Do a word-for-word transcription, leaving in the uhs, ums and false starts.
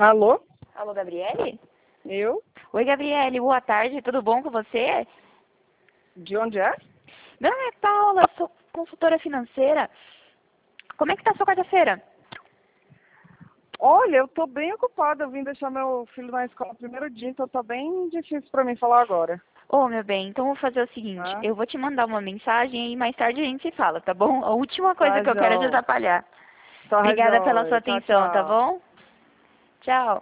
Alô? Alô, Gabriele? Eu? Oi, Gabriele, boa tarde, tudo bom com você? De onde é? Meu nome é Paula, sou consultora financeira. Como é que tá a sua quarta-feira? Olha, eu tô bem ocupada. Eu vim deixar meu filho na escola no primeiro dia, então tá bem difícil pra mim falar agora. Ô, meu bem, então vou fazer o seguinte, Tá? eu vou te mandar uma mensagem e mais tarde a gente se fala, tá bom? A última coisa Tá, que eu quero é te João. atrapalhar. Tá, Obrigada pela sua joia. Tchau, atenção, tá tchau. bom? Tchau.